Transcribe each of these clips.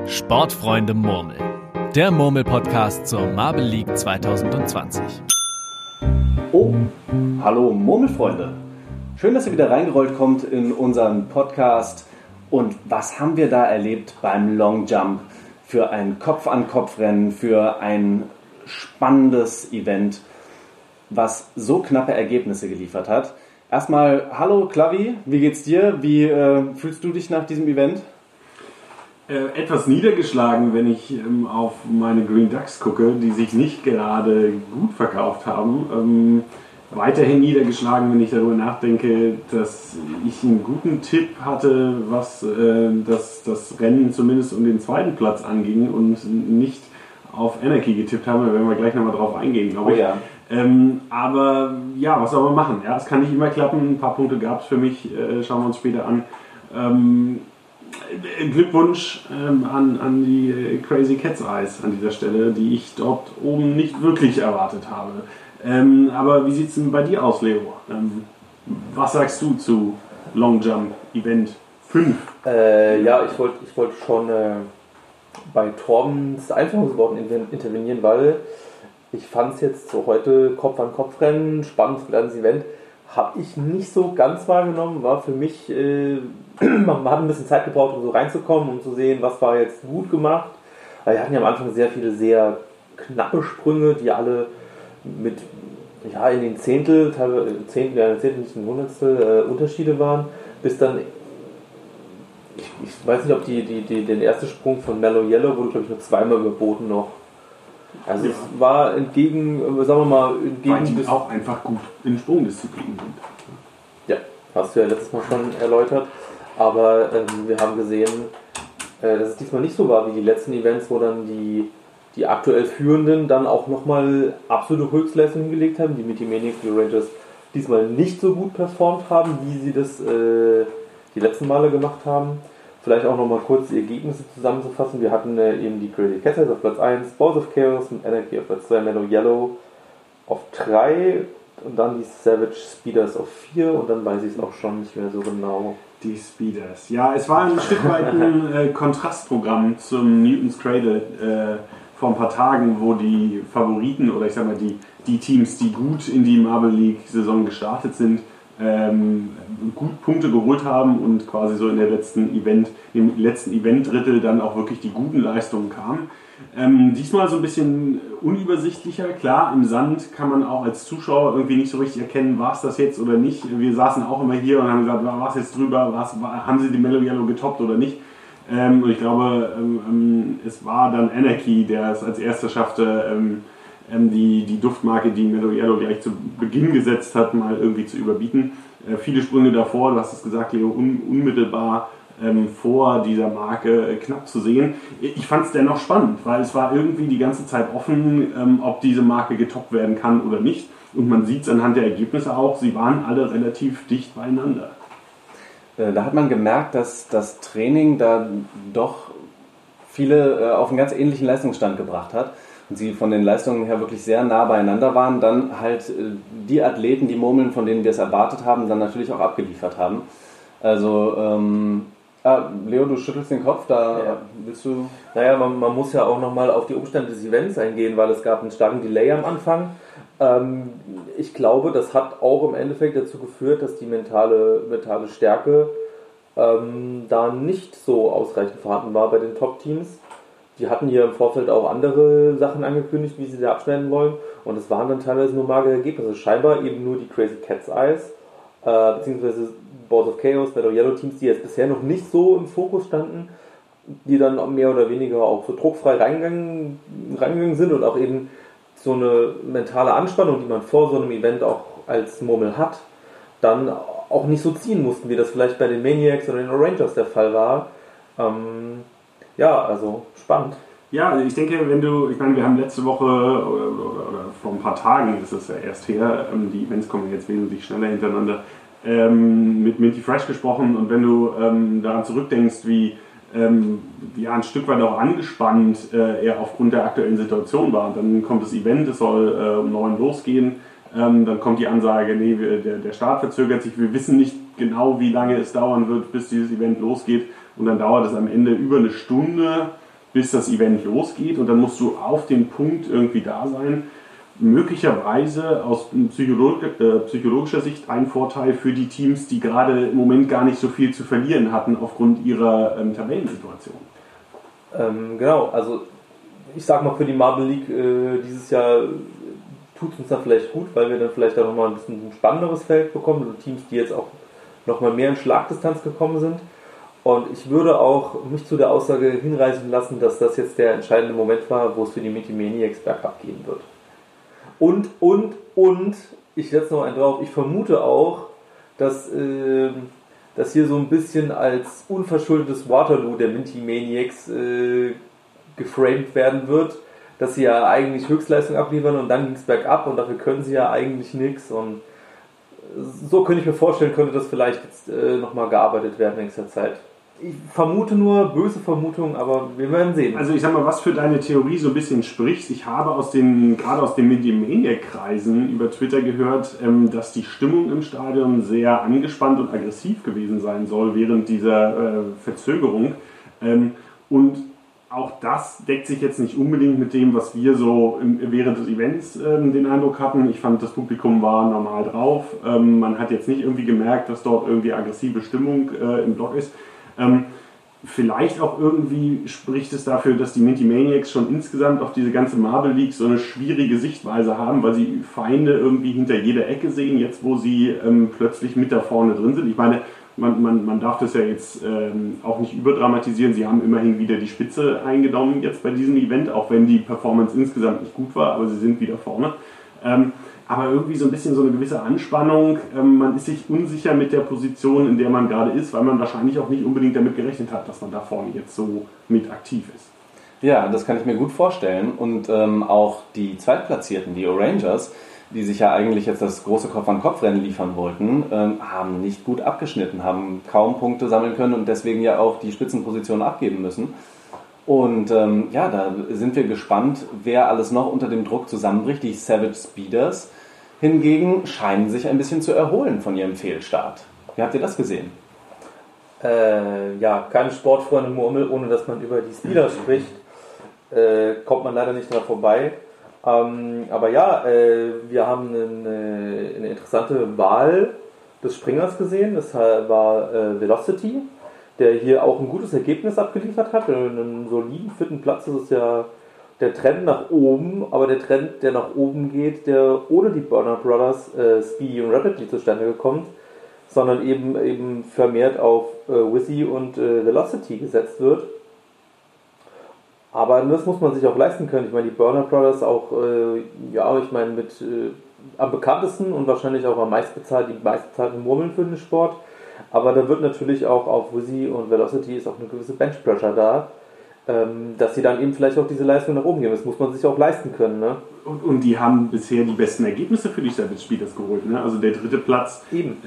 Sportfreunde Murmeln, der Murmel-Podcast zur Marble League 2020. Oh, hallo Murmelfreunde. Schön, dass ihr wieder reingerollt kommt in unseren Podcast. Und was haben wir da erlebt beim Long Jump für ein Kopf-an-Kopf-Rennen, für ein spannendes Event, was so knappe Ergebnisse geliefert hat. Erstmal, hallo Klavi, wie geht's dir? Wie fühlst du dich nach diesem Event? Etwas niedergeschlagen, wenn ich auf meine Green Ducks gucke, die sich nicht gerade gut verkauft haben. Weiterhin niedergeschlagen, wenn ich darüber nachdenke, dass ich einen guten Tipp hatte, was das Rennen zumindest um den zweiten Platz anging und nicht auf Anarchy getippt habe. Da werden wir gleich nochmal drauf eingehen, glaube ich. Oh ja. Aber ja, was soll man machen? Ja, es kann nicht immer klappen. Ein paar Punkte gab es für mich, schauen wir uns später an. Glückwunsch an die Crazy Cat's Eyes an dieser Stelle, die ich dort oben nicht wirklich erwartet habe. Aber wie sieht es denn bei dir aus, Leo? Was sagst du zu Long Jump Event 5? Ja, ich wollte schon bei Torbens Einführungsworten intervenieren, weil ich fand es jetzt so heute Kopf-an-Kopf-Rennen, spannendes, kleines Event, habe ich nicht so ganz wahrgenommen, war für mich, man hat ein bisschen Zeit gebraucht, um so reinzukommen, um zu sehen, was war jetzt gut gemacht. Wir hatten ja am Anfang sehr viele sehr knappe Sprünge, die alle mit in den Zehntel, nicht ein Hundertstel Unterschiede waren, bis dann, ich weiß nicht, ob den ersten Sprung von Mellow Yellow wurde, glaube ich, nur zweimal überboten noch. Also ja. Es war weil die auch einfach gut in Sprungdisziplinen sind. Ja, hast du ja letztes Mal schon erläutert. Aber wir haben gesehen, dass es diesmal nicht so war wie die letzten Events, wo dann die aktuell Führenden dann auch nochmal absolute Höchstleistungen hingelegt haben. Die Mighty Maniacs, die Rangers diesmal nicht so gut performt haben, wie sie das die letzten Male gemacht haben. Vielleicht auch nochmal kurz die Ergebnisse zusammenzufassen. Wir hatten eben die Crazy Cat's Eyes auf Platz 1, Balls of Chaos mit Anarchy auf Platz 2, Mellow Yellow auf 3 und dann die Savage Speeders auf 4 und dann weiß ich es auch schon nicht mehr so genau. Die Speeders. Ja, es war ein Stück weit ein Kontrastprogramm zum Newton's Cradle vor ein paar Tagen, wo die Favoriten oder ich sag mal die Teams, die gut in die Marble League Saison gestartet sind, gut Punkte geholt haben und quasi so im letzten Event-Drittel dann auch wirklich die guten Leistungen kamen. Diesmal so ein bisschen unübersichtlicher. Klar, im Sand kann man auch als Zuschauer irgendwie nicht so richtig erkennen, war es das jetzt oder nicht. Wir saßen auch immer hier und haben gesagt, war es jetzt drüber, haben sie die Mellow Yellow getoppt oder nicht. Und ich glaube, es war dann Anarchy, der es als erster schaffte, die Duftmarke, die Mellow Yellow gleich zu Beginn gesetzt hat, mal irgendwie zu überbieten. Viele Sprünge davor, du hast es gesagt, Leo, unmittelbar vor dieser Marke knapp zu sehen. Ich fand es dennoch spannend, weil es war irgendwie die ganze Zeit offen, ob diese Marke getoppt werden kann oder nicht. Und man sieht es anhand der Ergebnisse auch, sie waren alle relativ dicht beieinander. Da hat man gemerkt, dass das Training da doch viele auf einen ganz ähnlichen Leistungsstand gebracht hat. Und sie von den Leistungen her wirklich sehr nah beieinander waren, dann halt die Athleten, die Murmeln, von denen wir es erwartet haben, dann natürlich auch abgeliefert haben. Also, Leo, du schüttelst den Kopf, willst du... Naja, man muss ja auch nochmal auf die Umstände des Events eingehen, weil es gab einen starken Delay am Anfang. Ich glaube, das hat auch im Endeffekt dazu geführt, dass die mentale Stärke da nicht so ausreichend vorhanden war bei den Top-Teams. Die hatten hier im Vorfeld auch andere Sachen angekündigt, wie sie da abschneiden wollen. Und es waren dann teilweise nur magere Ergebnisse. Scheinbar eben nur die Crazy Cat's Eyes, beziehungsweise Balls of Chaos, Mellow Yellow Teams, die jetzt bisher noch nicht so im Fokus standen, die dann mehr oder weniger auch so druckfrei reingegangen sind und auch eben so eine mentale Anspannung, die man vor so einem Event auch als Murmel hat, dann auch nicht so ziehen mussten, wie das vielleicht bei den Maniacs oder den Rangers der Fall war. Ja, also spannend. Ja, ich denke, wir haben letzte Woche oder vor ein paar Tagen, das ist ja erst her, die Events kommen jetzt wesentlich schneller hintereinander, mit Minty Fresh gesprochen und wenn du daran zurückdenkst, wie ein Stück weit auch angespannt er aufgrund der aktuellen Situation war, dann kommt das Event, es soll um 9 losgehen, dann kommt die Ansage, nee, der Start verzögert sich, wir wissen nicht genau, wie lange es dauern wird, bis dieses Event losgeht und dann dauert es am Ende über eine Stunde bis das Event losgeht, und dann musst du auf den Punkt irgendwie da sein. Möglicherweise aus psychologischer Sicht ein Vorteil für die Teams, die gerade im Moment gar nicht so viel zu verlieren hatten aufgrund ihrer Tabellensituation. Genau, also ich sag mal, für die Marble League dieses Jahr tut es uns da vielleicht gut, weil wir dann vielleicht auch nochmal ein bisschen ein spannenderes Feld bekommen, also Teams, die jetzt auch nochmal mehr in Schlagdistanz gekommen sind. Und ich würde auch mich zu der Aussage hinreißen lassen, dass das jetzt der entscheidende Moment war, wo es für die Mighty Maniacs bergab gehen wird. Und, ich setze noch einen drauf, ich vermute auch, dass hier so ein bisschen als unverschuldetes Waterloo der Mighty Maniacs geframed werden wird, dass sie ja eigentlich Höchstleistung abliefern und dann ging es bergab und dafür können sie ja eigentlich nichts. Und so könnte ich mir vorstellen, könnte das vielleicht jetzt nochmal gearbeitet werden in nächster Zeit. Ich vermute nur, böse Vermutungen, aber wir werden sehen. Also ich sag mal, was für deine Theorie so ein bisschen spricht, ich habe gerade aus den Mediamaniac-Kreisen über Twitter gehört, dass die Stimmung im Stadion sehr angespannt und aggressiv gewesen sein soll während dieser Verzögerung. Und auch das deckt sich jetzt nicht unbedingt mit dem, was wir so während des Events den Eindruck hatten. Ich fand, das Publikum war normal drauf. Man hat jetzt nicht irgendwie gemerkt, dass dort irgendwie aggressive Stimmung im Block ist. Vielleicht auch irgendwie spricht es dafür, dass die Mighty Maniacs schon insgesamt auf diese ganze Marble League so eine schwierige Sichtweise haben, weil sie Feinde irgendwie hinter jeder Ecke sehen, jetzt wo sie plötzlich mit da vorne drin sind. Ich meine, man darf das ja jetzt auch nicht überdramatisieren. Sie haben immerhin wieder die Spitze eingenommen jetzt bei diesem Event, auch wenn die Performance insgesamt nicht gut war, aber sie sind wieder vorne. Aber irgendwie so ein bisschen so eine gewisse Anspannung. Man ist sich unsicher mit der Position, in der man gerade ist, weil man wahrscheinlich auch nicht unbedingt damit gerechnet hat, dass man da vorne jetzt so mit aktiv ist. Ja, das kann ich mir gut vorstellen. Und auch die Zweitplatzierten, die Orangers, die sich ja eigentlich jetzt das große Kopf-an-Kopf-Rennen liefern wollten, haben nicht gut abgeschnitten, haben kaum Punkte sammeln können und deswegen ja auch die Spitzenposition abgeben müssen. Und da sind wir gespannt, wer alles noch unter dem Druck zusammenbricht. Die Savage Speeders hingegen scheinen sich ein bisschen zu erholen von ihrem Fehlstart. Wie habt ihr das gesehen? Keine Sportfreunde Murmel, ohne dass man über die Speeders spricht, kommt man leider nicht dran vorbei. Aber ja, wir haben eine interessante Wahl des Springers gesehen. Das war Velocity, der hier auch ein gutes Ergebnis abgeliefert hat. In einem soliden 4. Platz ist es ja der Trend nach oben, aber der Trend, der nach oben geht, der ohne die Burner Brothers Speedy und Rapidly zustande gekommen, sondern eben vermehrt auf Wizzy und Velocity gesetzt wird. Aber das muss man sich auch leisten können. Ich meine, die Burner Brothers auch, mit am bekanntesten und wahrscheinlich auch die meistbezahlten Murmeln für den Sport. Aber da wird natürlich auch auf Wizzy und Velocity ist auch eine gewisse Bench Pressure da, dass sie dann eben vielleicht auch diese Leistung nach oben geben. Das muss man sich auch leisten können. Ne? Und die haben bisher die besten Ergebnisse für die Savage Speeders geholt. Ne? Also der 3. Platz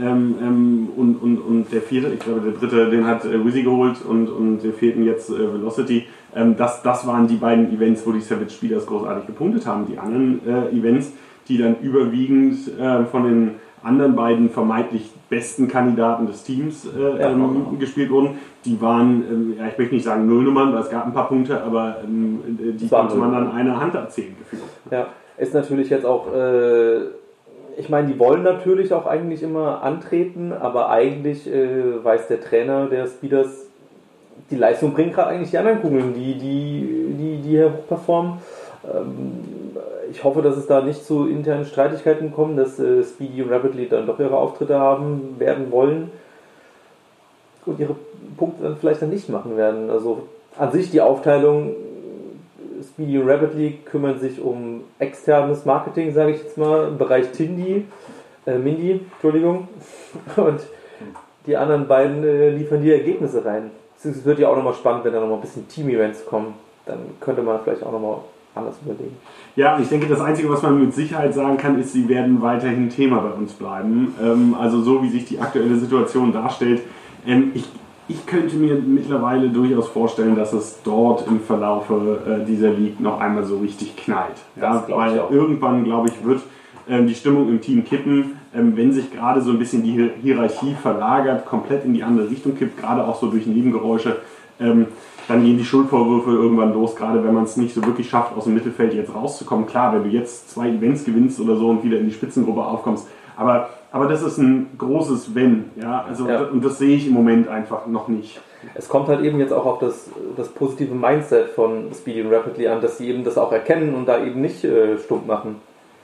und der 4., ich glaube der 3., den hat Wizzy geholt und der 4. jetzt Velocity. Das waren die beiden Events, wo die Savage Speeders großartig gepunktet haben. Die anderen Events, die dann überwiegend von den anderen beiden vermeintlich besten Kandidaten des Teams gespielt wurden, die waren, ich möchte nicht sagen Nullnummern, weil es gab ein paar Punkte, aber die konnte man an einer Hand abzählen gefühlt. Ja, ist natürlich jetzt auch, ich meine, die wollen natürlich auch eigentlich immer antreten, aber eigentlich weiß der Trainer der Speeders, die Leistung bringt gerade eigentlich die anderen Kugeln, die hier performen. Ich hoffe, dass es da nicht zu internen Streitigkeiten kommt, dass Speedy und Rapidly dann doch ihre Auftritte haben werden wollen und ihre Punkte dann vielleicht dann nicht machen werden. Also an sich die Aufteilung, Speedy und Rapidly kümmern sich um externes Marketing, sage ich jetzt mal, im Bereich Mindy, und die anderen beiden liefern die Ergebnisse rein. Es wird ja auch nochmal spannend, wenn da nochmal ein bisschen Team-Events kommen, dann könnte man vielleicht auch nochmal anders überlegen. Ja, ich denke, das Einzige, was man mit Sicherheit sagen kann, ist, sie werden weiterhin Thema bei uns bleiben. Also so, wie sich die aktuelle Situation darstellt. Ich könnte mir mittlerweile durchaus vorstellen, dass es dort im Verlaufe dieser League noch einmal so richtig knallt. Ja, weil irgendwann, glaube ich, wird die Stimmung im Team kippen, wenn sich gerade so ein bisschen die Hierarchie verlagert, komplett in die andere Richtung kippt, gerade auch so durch Nebengeräusche. dann gehen die Schuldvorwürfe irgendwann los, gerade wenn man es nicht so wirklich schafft, aus dem Mittelfeld jetzt rauszukommen. Klar, wenn du jetzt 2 Events gewinnst oder so und wieder in die Spitzengruppe aufkommst, aber das ist ein großes Wenn, ja, also und das sehe ich im Moment einfach noch nicht. Es kommt halt eben jetzt auch auf das positive Mindset von Speedy und Rapidly an, dass sie eben das auch erkennen und da eben nicht stumpf machen.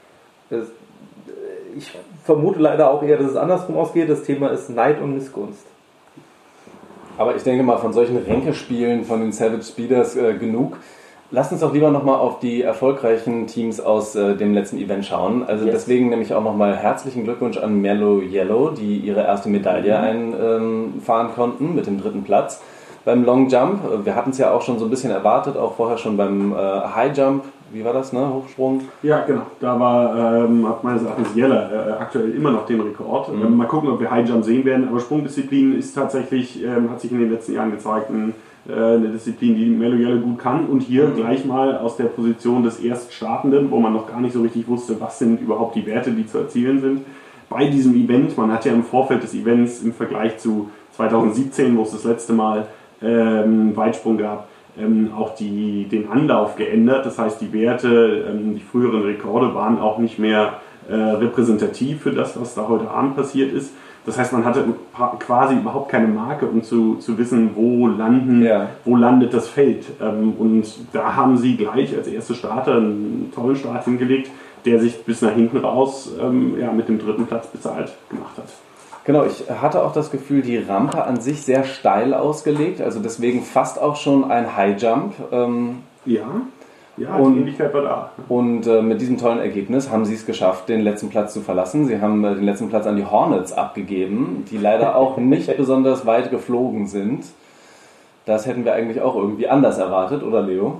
Ich vermute leider auch eher, dass es andersrum ausgeht. Das Thema ist Neid und Missgunst. Aber ich denke mal, von solchen Ränkespielen von den Savage Speeders genug. Lasst uns doch lieber nochmal auf die erfolgreichen Teams aus dem letzten Event schauen. Also deswegen nämlich auch nochmal herzlichen Glückwunsch an Mellow Yellow, die ihre erste Medaille einfahren konnten mit dem 3. Platz beim Long Jump. Wir hatten es ja auch schon so ein bisschen erwartet, auch vorher schon beim High Jump. Wie war das, ne? Hochsprung? Ja, genau. Da hat meines Erachtens Yeller aktuell immer noch den Rekord. Mal gucken, ob wir High Jump sehen werden. Aber Sprungdisziplin ist tatsächlich, hat sich in den letzten Jahren gezeigt, eine Disziplin, die Mellow Yellow gut kann. Und hier gleich mal aus der Position des Erststartenden, wo man noch gar nicht so richtig wusste, was sind überhaupt die Werte, die zu erzielen sind. Bei diesem Event, man hat ja im Vorfeld des Events im Vergleich zu 2017, wo es das letzte Mal Weitsprung gab, auch den Anlauf geändert. Das heißt, die Werte, die früheren Rekorde waren auch nicht mehr repräsentativ für das, was da heute Abend passiert ist. Das heißt, man hatte quasi überhaupt keine Marke, um zu wissen, wo landet das Feld. Und da haben sie gleich als erste Starter einen tollen Start hingelegt, der sich bis nach hinten raus mit dem 3. Platz bezahlt gemacht hat. Genau, ich hatte auch das Gefühl, die Rampe an sich sehr steil ausgelegt, also deswegen fast auch schon ein High Jump. Die Ähnlichkeit war da. Und mit diesem tollen Ergebnis haben sie es geschafft, den letzten Platz zu verlassen. Sie haben den letzten Platz an die Hornets abgegeben, die leider auch nicht besonders weit geflogen sind. Das hätten wir eigentlich auch irgendwie anders erwartet, oder Leo?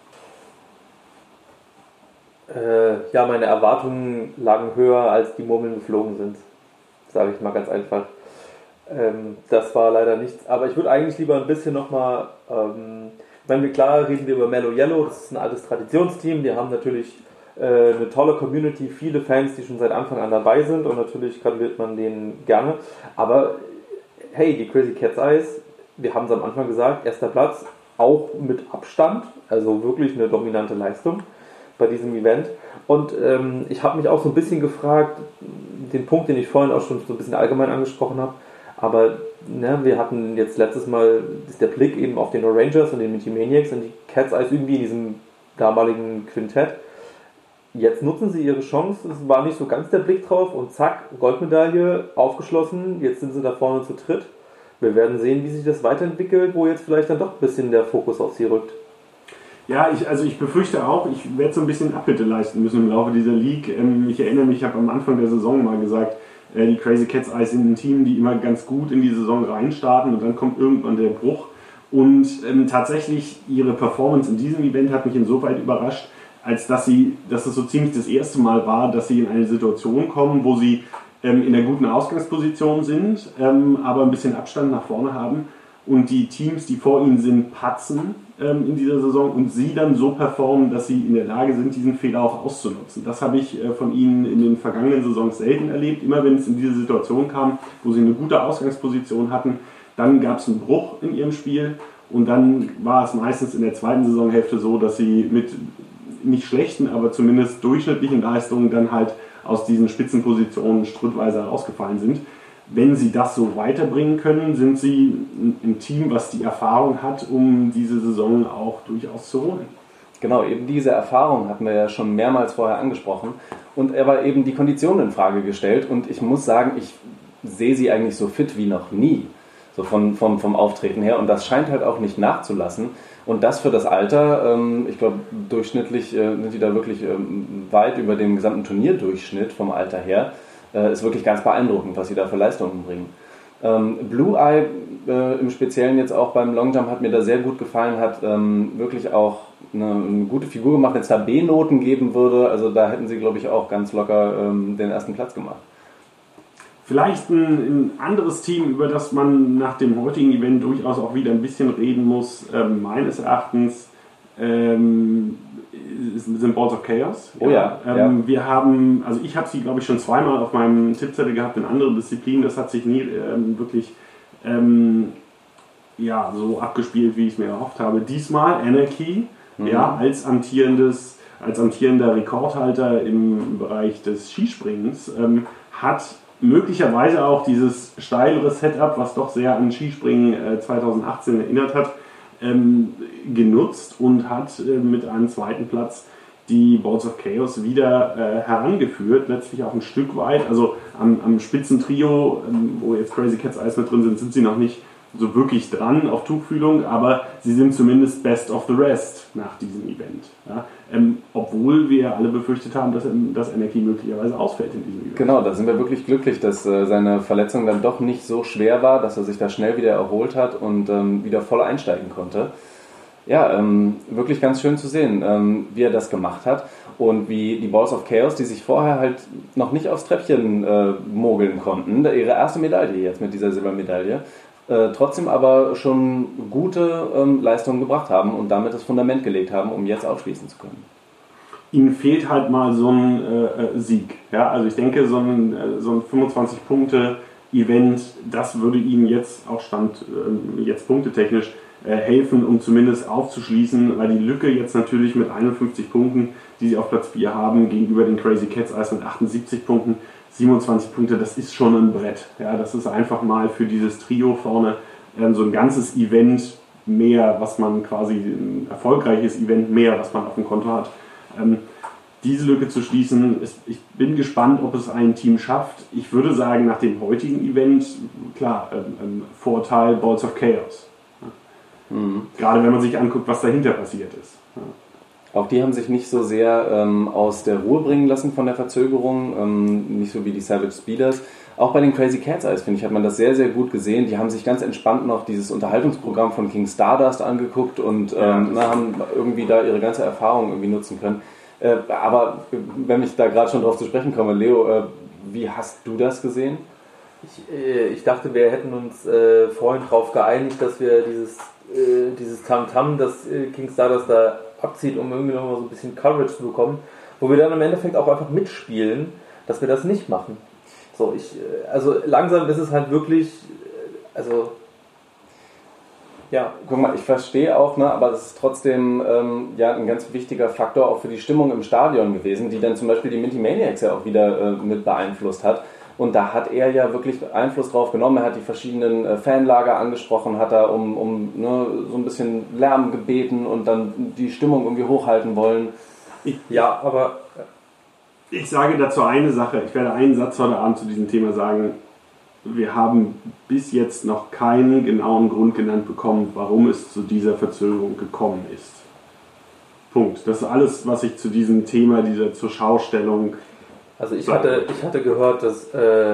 Meine Erwartungen lagen höher, als die Murmeln geflogen sind. Sage ich mal ganz einfach. Das war leider nichts. Aber ich würde eigentlich lieber ein bisschen nochmal, klar reden wir über Mellow Yellow, das ist ein altes Traditionsteam, die haben natürlich eine tolle Community, viele Fans, die schon seit Anfang an dabei sind und natürlich gratuliert man denen gerne. Aber hey, die Crazy Cat's Eyes, wir haben es am Anfang gesagt, 1. Platz, auch mit Abstand, also wirklich eine dominante Leistung bei diesem Event. Und ich habe mich auch so ein bisschen gefragt, den Punkt, den ich vorhin auch schon so ein bisschen allgemein angesprochen habe, aber wir hatten jetzt letztes Mal der Blick eben auf den Orangers und den Minty Maniacs und die Cat's Eyes irgendwie in diesem damaligen Quintett. Jetzt nutzen sie ihre Chance, es war nicht so ganz der Blick drauf und zack, Goldmedaille, aufgeschlossen, jetzt sind sie da vorne zu dritt. Wir werden sehen, wie sich das weiterentwickelt, wo jetzt vielleicht dann doch ein bisschen der Fokus auf sie rückt. Ja, ich befürchte auch, ich werde so ein bisschen Abbitte leisten müssen im Laufe dieser League. Ich erinnere mich, ich habe am Anfang der Saison mal gesagt, die Crazy Cat's Eyes sind ein Team, die immer ganz gut in die Saison reinstarten und dann kommt irgendwann der Bruch. Und tatsächlich ihre Performance in diesem Event hat mich insoweit überrascht, als dass es so ziemlich das erste Mal war, dass sie in eine Situation kommen, wo sie in einer guten Ausgangsposition sind, aber ein bisschen Abstand nach vorne haben und die Teams, die vor ihnen sind, patzen in dieser Saison und sie dann so performen, dass sie in der Lage sind, diesen Fehler auch auszunutzen. Das habe ich von ihnen in den vergangenen Saisons selten erlebt. Immer wenn es in diese Situation kam, wo sie eine gute Ausgangsposition hatten, dann gab es einen Bruch in ihrem Spiel und dann war es meistens in der zweiten Saisonhälfte so, dass sie mit nicht schlechten, aber zumindest durchschnittlichen Leistungen dann halt aus diesen Spitzenpositionen schrittweise herausgefallen sind. Wenn sie das so weiterbringen können, sind sie ein Team, was die Erfahrung hat, um diese Saison auch durchaus zu holen. Genau, eben diese Erfahrung hatten wir ja schon mehrmals vorher angesprochen und er war eben die Konditionen in Frage gestellt und ich muss sagen, ich sehe sie eigentlich so fit wie noch nie, so vom Auftreten her und das scheint halt auch nicht nachzulassen und das für das Alter, ich glaube durchschnittlich sind die da wirklich weit über dem gesamten Turnierdurchschnitt vom Alter her. Ist wirklich ganz beeindruckend, was sie da für Leistungen bringen. Blue Eye im Speziellen jetzt auch beim Longjump hat mir da sehr gut gefallen, hat wirklich auch eine gute Figur gemacht, wenn es da B-Noten geben würde, also da hätten sie glaube ich auch ganz locker den ersten Platz gemacht. Vielleicht ein anderes Team, über das man nach dem heutigen Event durchaus auch wieder ein bisschen reden muss, meines Erachtens sind Balls of Chaos. Oh ja. Wir haben, also ich habe sie glaube ich schon zweimal auf meinem Tippzettel gehabt in anderen Disziplinen, das hat sich nie wirklich ja, so abgespielt, wie ich es mir erhofft habe. Diesmal Anarchy, ja, als amtierender Rekordhalter im Bereich des Skispringens, hat möglicherweise auch dieses steilere Setup, was doch sehr an Skispringen 2018 erinnert hat, genutzt und hat mit einem zweiten Platz die Balls of Chaos wieder herangeführt, letztlich auch ein Stück weit. Also am Spitzentrio, wo jetzt Crazy Cat's Eyes mit drin sind sie noch nicht so wirklich dran auf Tuchfühlung, aber sie sind zumindest best of the rest nach diesem Event. Ja? Obwohl wir alle befürchtet haben, dass Anarchy möglicherweise ausfällt in diesem Event. Genau, da sind wir wirklich glücklich, dass seine Verletzung dann doch nicht so schwer war, dass er sich da schnell wieder erholt hat und wieder voll einsteigen konnte. Ja, wirklich ganz schön zu sehen, wie er das gemacht hat und wie die Balls of Chaos, die sich vorher halt noch nicht aufs Treppchen mogeln konnten, ihre erste Medaille jetzt mit dieser Silbermedaille, trotzdem aber schon gute Leistungen gebracht haben und damit das Fundament gelegt haben, um jetzt aufschließen zu können. Ihnen fehlt halt mal so ein Sieg. Ja? Also ich denke, so ein 25-Punkte-Event, das würde Ihnen jetzt auch jetzt punktetechnisch helfen, um zumindest aufzuschließen, weil die Lücke jetzt natürlich mit 51 Punkten, die Sie auf Platz 4 haben, gegenüber den Crazy Cat's Eyes mit 78 Punkten, 27 Punkte, das ist schon ein Brett. Ja, das ist einfach mal für dieses Trio vorne so ein ganzes Event mehr, was man quasi, ein erfolgreiches Event mehr, was man auf dem Konto hat. Diese Lücke zu schließen, ich bin gespannt, ob es ein Team schafft. Ich würde sagen, nach dem heutigen Event, klar, Vorteil Balls of Chaos. Ja. Gerade wenn man sich anguckt, was dahinter passiert ist. Ja. Auch die haben sich nicht so sehr aus der Ruhe bringen lassen von der Verzögerung, nicht so wie die Savage Speeders. Auch bei den Crazy Cat's Eyes, finde ich, hat man das sehr, sehr gut gesehen. Die haben sich ganz entspannt noch dieses Unterhaltungsprogramm von King Stardust angeguckt und haben irgendwie da ihre ganze Erfahrung irgendwie nutzen können. Aber wenn ich da gerade schon drauf zu sprechen komme, Leo, wie hast du das gesehen? Ich dachte, wir hätten uns vorhin darauf geeinigt, dass wir dieses Tamtam, das King Stardust da abzieht, um irgendwie noch mal so ein bisschen Coverage zu bekommen, wo wir dann im Endeffekt auch einfach mitspielen, dass wir das nicht machen. So, also langsam ist es halt wirklich, ja. Guck mal, ich verstehe auch, ne, aber es ist trotzdem ein ganz wichtiger Faktor auch für die Stimmung im Stadion gewesen, die dann zum Beispiel die Minty Maniacs ja auch wieder mit beeinflusst hat. Und da hat er ja wirklich Einfluss drauf genommen. Er hat die verschiedenen Fanlager angesprochen, hat da um so ein bisschen Lärm gebeten und dann die Stimmung irgendwie hochhalten wollen. Ich sage dazu eine Sache. Ich werde einen Satz heute Abend zu diesem Thema sagen. Wir haben bis jetzt noch keinen genauen Grund genannt bekommen, warum es zu dieser Verzögerung gekommen ist. Punkt. Das ist alles, was ich zu diesem Thema, dieser Zurschaustellung. Also ich hatte gehört, dass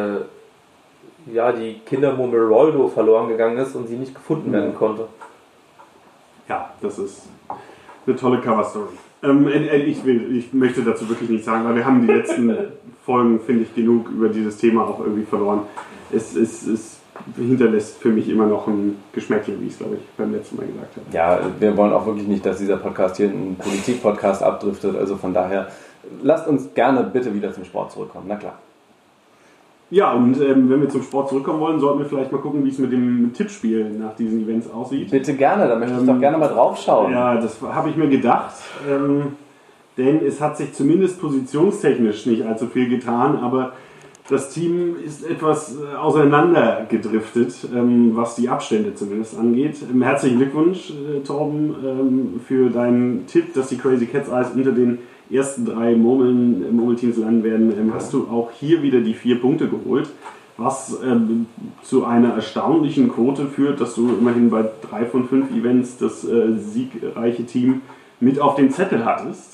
die Kindermurmel Roldo verloren gegangen ist und sie nicht gefunden werden konnte. Ja, das ist eine tolle Coverstory. Ich möchte dazu wirklich nichts sagen, weil wir haben die letzten Folgen, finde ich, genug über dieses Thema auch irgendwie verloren. Es hinterlässt für mich immer noch ein Geschmäckchen, wie ich es, glaube ich, beim letzten Mal gesagt habe. Ja, wir wollen auch wirklich nicht, dass dieser Podcast hier ein Politik-Podcast abdriftet, also von daher lasst uns gerne bitte wieder zum Sport zurückkommen, na klar. Ja, und wenn wir zum Sport zurückkommen wollen, sollten wir vielleicht mal gucken, wie es mit dem Tippspiel nach diesen Events aussieht. Bitte gerne, da möchte ich doch gerne mal drauf schauen. Ja, das habe ich mir gedacht, denn es hat sich zumindest positionstechnisch nicht allzu viel getan, aber das Team ist etwas auseinandergedriftet, was die Abstände zumindest angeht. Herzlichen Glückwunsch, Torben, für deinen Tipp, dass die Crazy Cat's Eyes unter den ersten 3 Murmelteams landen werden. Hast du auch hier wieder die 4 Punkte geholt, was zu einer erstaunlichen Quote führt, dass du immerhin bei 3 von 5 Events das siegreiche Team mit auf dem Zettel hattest.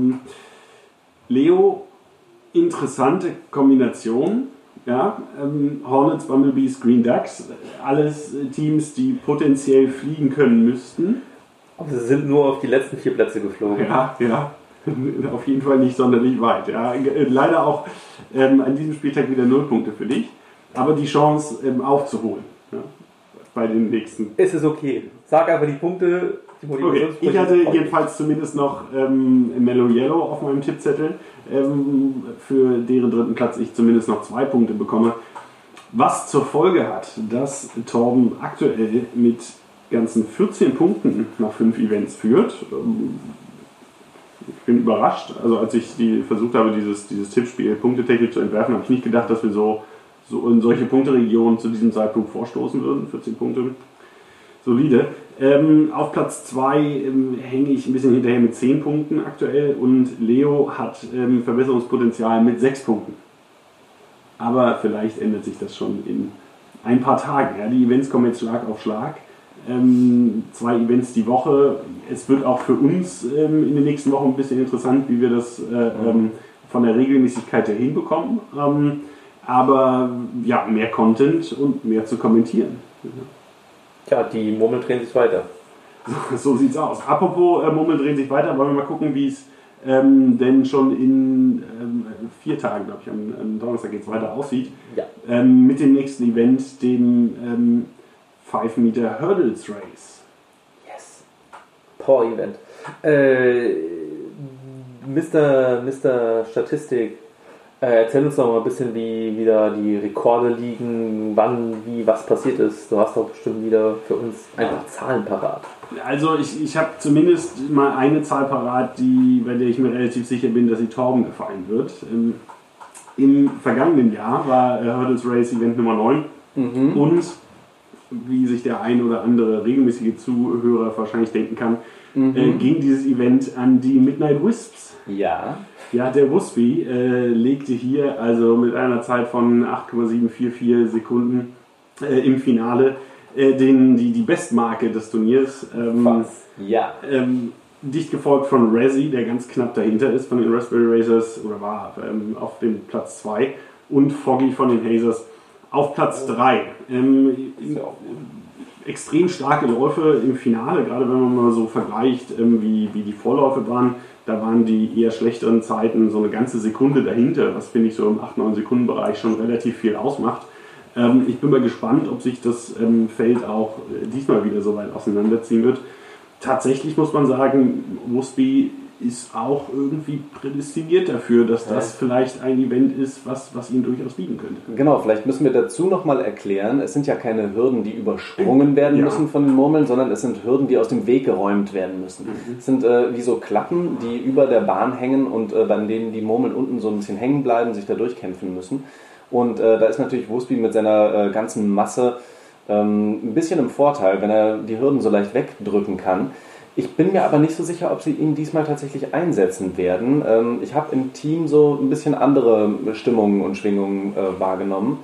Leo, interessante Kombination. Ja, Hornets, Bumblebees, Green Ducks, alles Teams, die potenziell fliegen können müssten. Aber sie sind nur auf die letzten 4 Plätze geflogen. Ja, auf jeden Fall nicht sonderlich weit. Ja. Leider auch an diesem Spieltag wieder 0 Punkte für dich, aber die Chance aufzuholen, ja, bei den nächsten. Es ist okay. Sag einfach die Punkte. Okay. Ich hatte jedenfalls zumindest noch Mellow Yellow auf meinem Tippzettel, für deren 3. Platz ich zumindest noch 2 Punkte bekomme. Was zur Folge hat, dass Torben aktuell mit ganzen 14 Punkten nach 5 Events führt. Ich bin überrascht. Also als ich versucht habe, dieses Tippspiel punktetechnisch zu entwerfen, habe ich nicht gedacht, dass wir so in solche Punkteregionen zu diesem Zeitpunkt vorstoßen würden. 14 Punkte, solide. Auf Platz 2 hänge ich ein bisschen hinterher mit 10 Punkten aktuell und Leo hat Verbesserungspotenzial mit 6 Punkten. Aber vielleicht ändert sich das schon in ein paar Tagen. Ja, die Events kommen jetzt Schlag auf Schlag. 2 Events die Woche. Es wird auch für uns in den nächsten Wochen ein bisschen interessant, wie wir das von der Regelmäßigkeit her hinbekommen. Aber ja, mehr Content und mehr zu kommentieren. Ja, die Murmeln drehen sich weiter. So sieht's aus. Apropos Murmeln drehen sich weiter, wollen wir mal gucken, wie es denn schon in 4 Tagen, glaube ich, am Donnerstag geht es weiter aussieht. Ja. Mit dem nächsten Event, dem 5 Meter Hurdles Race. Yes. Power-Event. Mr. Statistik, erzähl uns doch mal ein bisschen, wie da die Rekorde liegen, wann, wie, was passiert ist. Du hast doch bestimmt wieder für uns einfach Zahlen parat. Also ich habe zumindest mal eine Zahl parat, bei der ich mir relativ sicher bin, dass sie Torben gefallen wird. Im vergangenen Jahr war Hurdles Race Event Nummer 9 und wie sich der ein oder andere regelmäßige Zuhörer wahrscheinlich denken kann, ging dieses Event an die Midnight Wisps. Ja. Ja, der Wispy legte hier also mit einer Zeit von 8,744 Sekunden im Finale die Bestmarke des Turniers. Ja. Dicht gefolgt von Razzie, der ganz knapp dahinter ist von den Raspberry Racers, oder war auf dem Platz 2, und Foggy von den Hazers auf Platz 3. Extrem starke Läufe im Finale, gerade wenn man mal so vergleicht, wie die Vorläufe waren. Da waren die eher schlechteren Zeiten so eine ganze Sekunde dahinter, was finde ich so im 8-9 Sekunden Bereich schon relativ viel ausmacht. Ich bin mal gespannt, ob sich das Feld auch diesmal wieder so weit auseinanderziehen wird. Tatsächlich muss man sagen, Wispy ist auch irgendwie prädestiniert dafür, dass das vielleicht ein Event ist, was ihn durchaus bieten könnte. Genau, vielleicht müssen wir dazu nochmal erklären, es sind ja keine Hürden, die übersprungen werden müssen von den Murmeln, sondern es sind Hürden, die aus dem Weg geräumt werden müssen. Es sind wie so Klappen, die über der Bahn hängen und bei denen die Murmeln unten so ein bisschen hängen bleiben, sich da durchkämpfen müssen. Und da ist natürlich Wispy mit seiner ganzen Masse ein bisschen im Vorteil, wenn er die Hürden so leicht wegdrücken kann. Ich bin mir aber nicht so sicher, ob sie ihn diesmal tatsächlich einsetzen werden. Ich habe im Team so ein bisschen andere Stimmungen und Schwingungen wahrgenommen.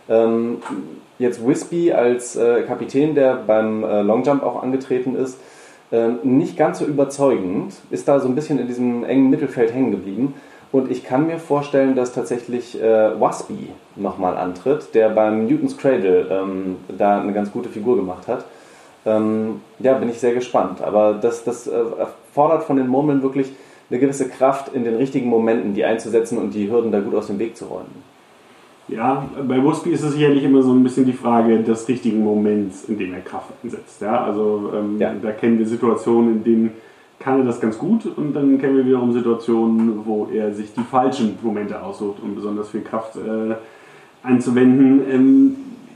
Jetzt Wispy als Kapitän, der beim Longjump auch angetreten ist, nicht ganz so überzeugend, ist da so ein bisschen in diesem engen Mittelfeld hängen geblieben. Und ich kann mir vorstellen, dass tatsächlich Wispy nochmal antritt, der beim Newton's Cradle da eine ganz gute Figur gemacht hat. Ja, bin ich sehr gespannt. Aber das fordert von den Murmeln wirklich eine gewisse Kraft in den richtigen Momenten, die einzusetzen und die Hürden da gut aus dem Weg zu räumen. Ja, bei Wispy ist es sicherlich immer so ein bisschen die Frage des richtigen Moments, in dem er Kraft einsetzt. Ja, also da kennen wir Situationen, in denen kann er das ganz gut, und dann kennen wir wiederum Situationen, wo er sich die falschen Momente aussucht, um besonders viel Kraft einzuwenden.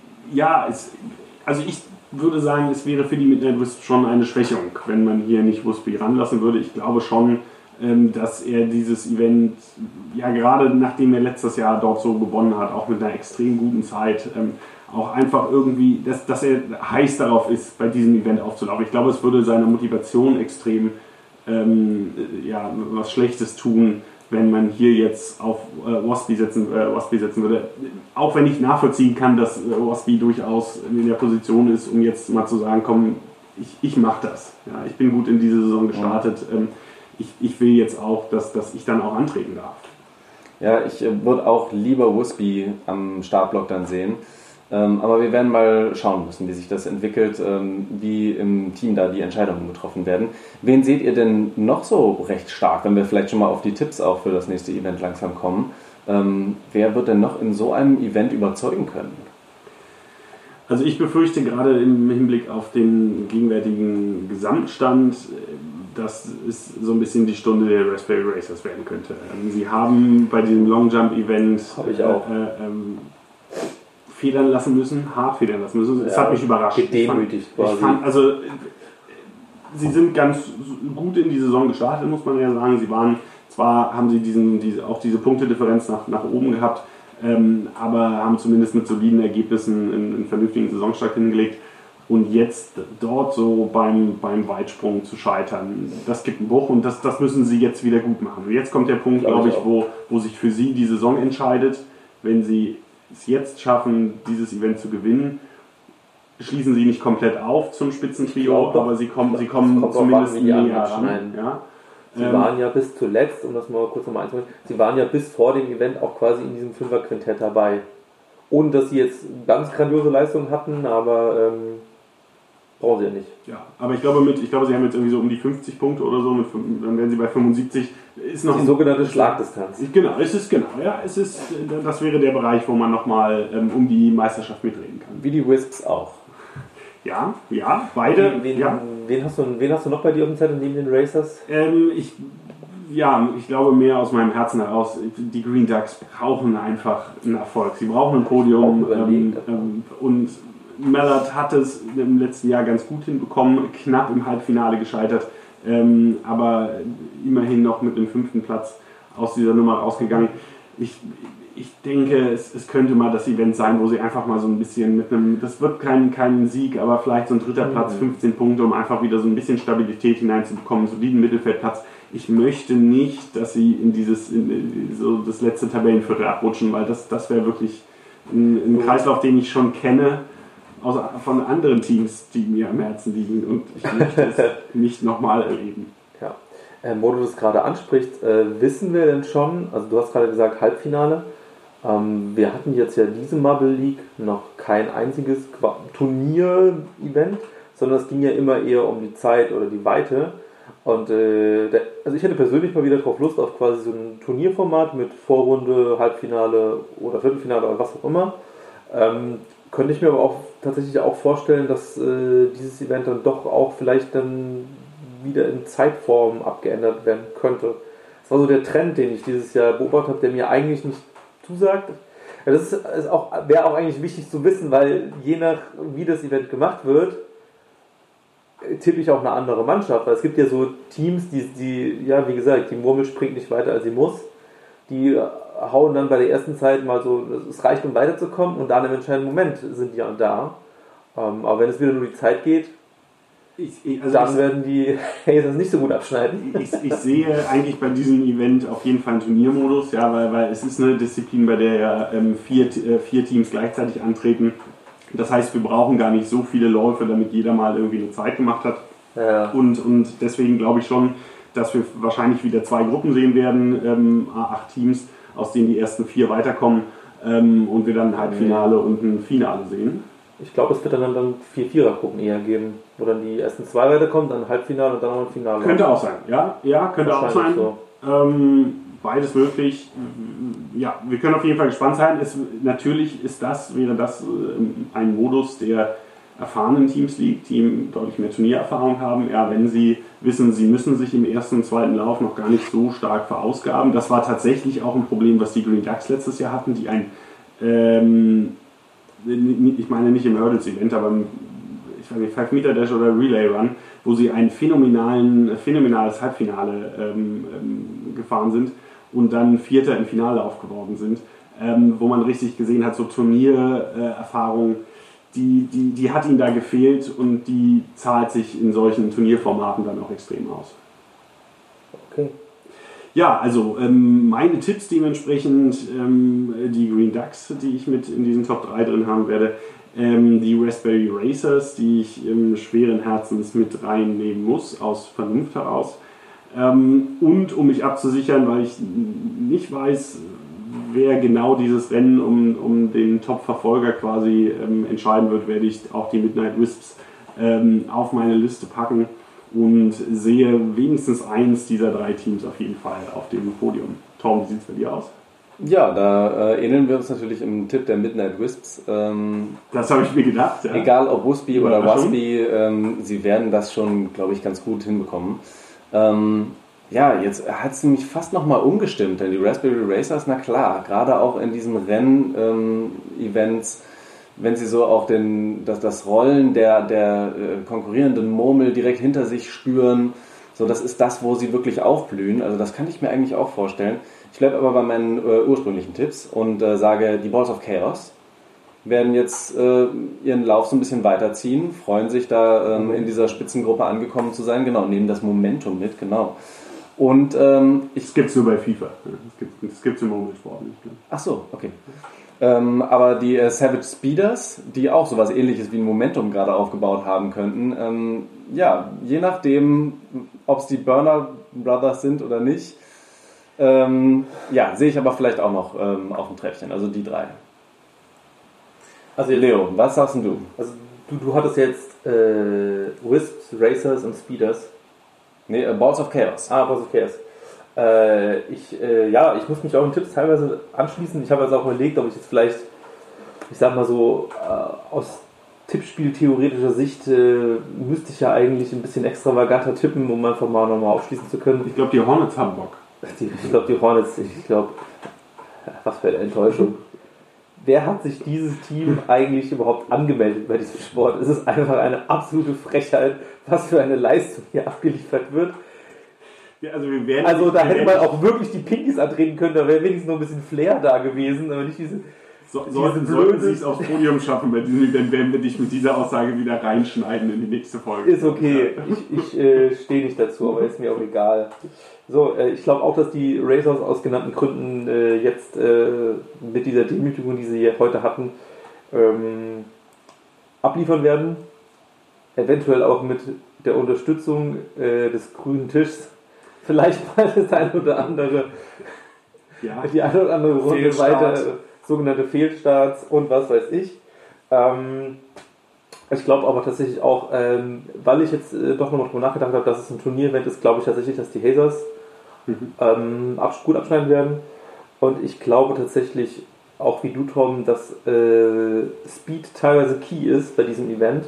Also ich würde sagen, es wäre für die Midnight Wisps schon eine Schwächung, wenn man hier nicht Wispy ranlassen würde. Ich glaube schon, dass er dieses Event, ja gerade nachdem er letztes Jahr dort so gewonnen hat, auch mit einer extrem guten Zeit, auch einfach irgendwie, dass er heiß darauf ist, bei diesem Event aufzulaufen. Ich glaube, es würde seiner Motivation extrem was Schlechtes tun, wenn man hier jetzt auf Wispy setzen würde. Auch wenn ich nachvollziehen kann, dass Wispy durchaus in der Position ist, um jetzt mal zu sagen, komm, ich mache das. Ja, ich bin gut in diese Saison gestartet. Ich will jetzt auch, dass ich dann auch antreten darf. Ja, ich würde auch lieber Wispy am Startblock dann sehen. Aber wir werden mal schauen müssen, wie sich das entwickelt, wie im Team da die Entscheidungen getroffen werden. Wen seht ihr denn noch so recht stark, wenn wir vielleicht schon mal auf die Tipps auch für das nächste Event langsam kommen? Wer wird denn noch in so einem Event überzeugen können? Also ich befürchte gerade im Hinblick auf den gegenwärtigen Gesamtstand, dass es so ein bisschen die Stunde der Raspberry Racers werden könnte. Sie haben bei diesem Long Jump Event federn lassen müssen, hart federn lassen müssen. Das hat mich überrascht. Gedemütigt quasi. Sie sind ganz gut in die Saison gestartet, muss man ja sagen. Haben sie diese Punktedifferenz nach oben gehabt, aber haben zumindest mit soliden Ergebnissen einen vernünftigen Saisonstart hingelegt. Und jetzt dort so beim Weitsprung zu scheitern, das gibt einen Bruch und das müssen sie jetzt wieder gut machen. Und jetzt kommt der Punkt, glaube ich, wo sich für sie die Saison entscheidet. Wenn sie es jetzt schaffen, dieses Event zu gewinnen, schließen sie nicht komplett auf zum Spitzentrio, aber sie kommen zumindest näher ran. Ja? Sie waren ja bis zuletzt, um das mal kurz nochmal einzubringen, sie waren ja bis vor dem Event auch quasi in diesem Fünfer-Quintett dabei. Ohne dass sie jetzt ganz grandiose Leistungen hatten, aber brauchen sie ja nicht. Ja, aber ich glaube, sie haben jetzt irgendwie so um die 50 Punkte oder so, dann werden sie bei 75. Ist noch die sogenannte Schlagdistanz. Genau, das wäre der Bereich, wo man nochmal um die Meisterschaft mitreden kann. Wie die Wisps auch. Ja, beide. Wen hast du noch bei dir auf dem Zettel neben den Racers? Ich glaube mehr aus meinem Herzen heraus, die Green Ducks brauchen einfach einen Erfolg. Sie brauchen ein Podium und Mallard hat es im letzten Jahr ganz gut hinbekommen, knapp im Halbfinale gescheitert, aber immerhin noch mit dem 5. Platz aus dieser Nummer rausgegangen. Ich denke, es könnte mal das Event sein, wo sie einfach mal so ein bisschen das wird kein Sieg, aber vielleicht so ein 3. Platz, 15 Punkte, um einfach wieder so ein bisschen Stabilität hineinzubekommen, soliden Mittelfeldplatz. Ich möchte nicht, dass sie in so das letzte Tabellenviertel abrutschen, weil das wäre wirklich ein Kreislauf, den ich schon kenne, von anderen Teams, die mir am Herzen liegen, und ich möchte es nicht nochmal erleben. Ja. Wo du das gerade ansprichst, wissen wir denn schon, also du hast gerade gesagt Halbfinale, wir hatten jetzt ja diese Marble League noch kein einziges Turnier-Event, sondern es ging ja immer eher um die Zeit oder die Weite. Und also ich hätte persönlich mal wieder drauf Lust auf quasi so ein Turnierformat mit Vorrunde, Halbfinale oder Viertelfinale oder was auch immer. Könnte ich mir aber auch tatsächlich auch vorstellen, dass dieses Event dann doch auch vielleicht dann wieder in Zeitform abgeändert werden könnte. Das war so der Trend, den ich dieses Jahr beobachtet habe, der mir eigentlich nicht zusagt. Ja, das wäre auch eigentlich wichtig zu wissen, weil je nach wie das Event gemacht wird, tippe ich auch eine andere Mannschaft. Weil es gibt ja so Teams, die wie gesagt, die Murmel springt nicht weiter, als sie muss. Die hauen dann bei der ersten Zeit mal so, es reicht, um weiterzukommen, und dann im entscheidenden Moment sind die dann da. Aber wenn es wieder nur die Zeit geht, dann werden die Hazers nicht so gut abschneiden. Ich sehe eigentlich bei diesem Event auf jeden Fall einen Turniermodus, ja, weil es ist eine Disziplin, bei der ja vier Teams gleichzeitig antreten. Das heißt, wir brauchen gar nicht so viele Läufe, damit jeder mal irgendwie eine Zeit gemacht hat. Ja. Und deswegen glaube ich schon, dass wir wahrscheinlich wieder 2 Gruppen sehen werden, 8 Teams, aus denen die ersten 4 weiterkommen, und wir dann ein Halbfinale und ein Finale sehen. Ich glaube, es wird dann 4 Vierergruppen eher geben, wo dann die ersten 2 weiterkommen, dann ein Halbfinale und dann noch ein Finale. Könnte auch sein, ja, könnte auch sein. So. Beides möglich. Ja, wir können auf jeden Fall gespannt sein. Natürlich wäre das ein Modus, der erfahrenen Teams liegt, die deutlich mehr Turniererfahrung haben. Ja, wenn sie wissen, sie müssen sich im ersten und zweiten Lauf noch gar nicht so stark verausgaben. Das war tatsächlich auch ein Problem, was die Green Ducks letztes Jahr hatten, die ich meine nicht im Hurdles-Event, aber im 5-Meter-Dash oder Relay-Run, wo sie ein phänomenales Halbfinale gefahren sind und dann Vierter im Finale geworden sind, wo man richtig gesehen hat, so Turniererfahrung, die hat ihnen da gefehlt, und die zahlt sich in solchen Turnierformaten dann auch extrem aus. Okay. Ja, also meine Tipps dementsprechend, die Green Ducks, die ich mit in diesen Top 3 drin haben werde, die Raspberry Racers, die ich schweren Herzens mit reinnehmen muss, aus Vernunft heraus, und um mich abzusichern, weil ich nicht weiß, wer genau dieses Rennen um den Top-Verfolger quasi entscheiden wird, werde ich auch die Midnight Wisps auf meine Liste packen und sehe wenigstens eins dieser 3 Teams auf jeden Fall auf dem Podium. Tom, wie sieht es bei dir aus? Ja, da ähneln wir uns natürlich im Tipp der Midnight Wisps. Das habe ich mir gedacht. Ja. Egal ob Wispy oder Waspy, sie werden das schon, glaube ich, ganz gut hinbekommen. Ja, jetzt hat es mich fast nochmal umgestimmt, denn die Raspberry Racers, na klar, gerade auch in diesen Renn-Events wenn sie so auch das Rollen der konkurrierenden Murmel direkt hinter sich spüren. So, das ist das, wo sie wirklich aufblühen. Also das kann ich mir eigentlich auch vorstellen. Ich bleibe aber bei meinen ursprünglichen Tipps und sage, die Balls of Chaos werden jetzt ihren Lauf so ein bisschen weiterziehen, freuen sich da in dieser Spitzengruppe angekommen zu sein, genau, nehmen das Momentum mit, genau. Und das gibt es nur bei FIFA. Das gibt es im Murmelsport nicht. Ne? Ach so, okay. Aber die Savage Speeders, die auch sowas ähnliches wie ein Momentum gerade aufgebaut haben könnten, ja, je nachdem, ob es die Burner Brothers sind oder nicht, ja, sehe ich aber vielleicht auch noch auf dem Treppchen, also die 3. Also Leo, was sagst du? Also du hattest jetzt Wisps, Racers und Speeders. Nee, Balls of Chaos. Balls of Chaos. Ich muss mich auch in Tipps teilweise anschließen. Ich habe jetzt auch überlegt, ob ich jetzt vielleicht, ich sag mal so, aus Tippspiel-theoretischer Sicht müsste ich ja eigentlich ein bisschen extravaganter tippen, um einfach mal nochmal aufschließen zu können. Ich glaube, die Hornets haben Bock. Was für eine Enttäuschung. Wer hat sich dieses Team eigentlich überhaupt angemeldet bei diesem Sport? Es ist einfach eine absolute Frechheit, was für eine Leistung hier abgeliefert wird. Ja, also da hätte man auch wirklich die Pinkies antreten können, da wäre wenigstens noch ein bisschen Flair da gewesen, aber nicht diese... Sollten sie es aufs Podium schaffen bei diesem Event, werden wir dich mit dieser Aussage wieder reinschneiden in die nächste Folge. Ist okay, ich stehe nicht dazu, aber ist mir auch egal. So, ich glaube auch, dass die Racers aus genannten Gründen jetzt mit dieser Demütigung, die sie hier heute hatten, abliefern werden. Eventuell auch mit der Unterstützung des grünen Tischs. Vielleicht mal das eine oder andere, die eine oder andere Runde weiter, sogenannte Fehlstarts und was weiß ich. Ich glaube aber tatsächlich auch, weil ich jetzt doch nochmal drüber nachgedacht habe, dass es ein Turnier-Event ist, glaube ich tatsächlich, dass die Hazers gut abschneiden werden. Und ich glaube tatsächlich, auch wie du, Tom, dass Speed teilweise key ist bei diesem Event.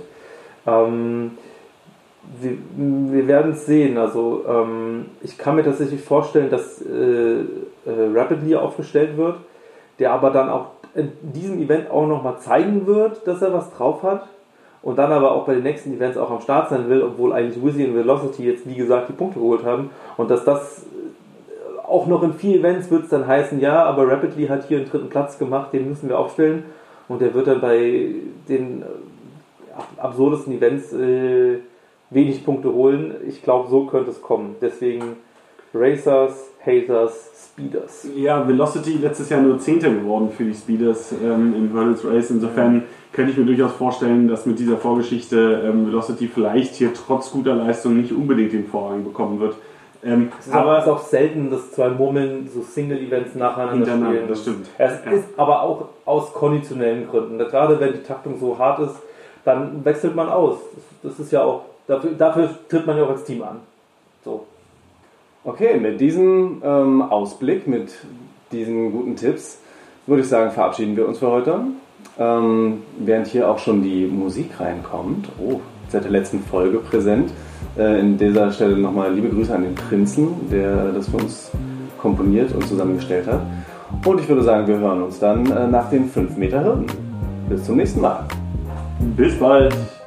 Wir werden es sehen. Also ich kann mir tatsächlich vorstellen, dass Rapidly aufgestellt wird, der aber dann auch in diesem Event auch nochmal zeigen wird, dass er was drauf hat. Und dann aber auch bei den nächsten Events auch am Start sein will, obwohl eigentlich Wizzy und Velocity jetzt, wie gesagt, die Punkte geholt haben. Und dass das auch noch in 4 Events wird es dann heißen, ja, aber Rapidly hat hier einen 3. Platz gemacht, den müssen wir aufstellen. Und der wird dann bei den absurdesten Events wenig Punkte holen. Ich glaube, so könnte es kommen. Deswegen Racers, Hazers, Speeders. Ja, Velocity letztes Jahr nur 10. geworden für die Speeders im Hurdles Race. Insofern könnte ich mir durchaus vorstellen, dass mit dieser Vorgeschichte Velocity vielleicht hier trotz guter Leistung nicht unbedingt den Vorrang bekommen wird. Aber es ist auch selten, dass 2 Murmeln so Single-Events nacheinander spielen. Das stimmt. Es ist aber auch aus konditionellen Gründen. Gerade wenn die Taktung so hart ist, dann wechselt man aus. Das ist ja auch, dafür tritt man ja auch als Team an. So. Okay, mit diesem Ausblick, mit diesen guten Tipps, würde ich sagen, verabschieden wir uns für heute. Während hier auch schon die Musik reinkommt, seit der letzten Folge präsent, in dieser Stelle nochmal liebe Grüße an den Prinzen, der das für uns komponiert und zusammengestellt hat. Und ich würde sagen, wir hören uns dann nach den 5 Meter Hürden. Bis zum nächsten Mal. Bis bald.